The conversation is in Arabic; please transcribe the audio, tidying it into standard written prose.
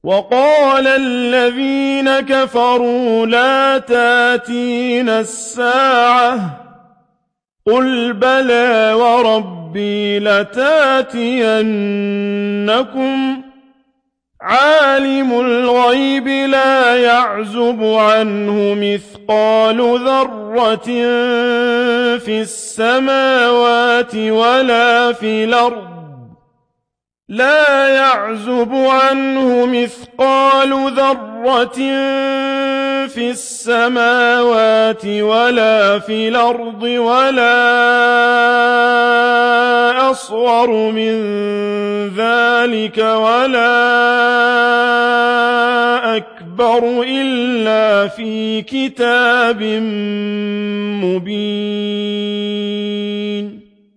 وقال الذين كفروا لا تاتينا الساعة قل بلى وربي لتاتينكم عالم الغيب لا يعزب عنه مثقال ذرة في السماوات ولا في الأرض لا يعزب عنه مثقال ذرة في السماوات ولا في الأرض ولا أصغر من ذلك ولا أكبر إلا في كتاب مبين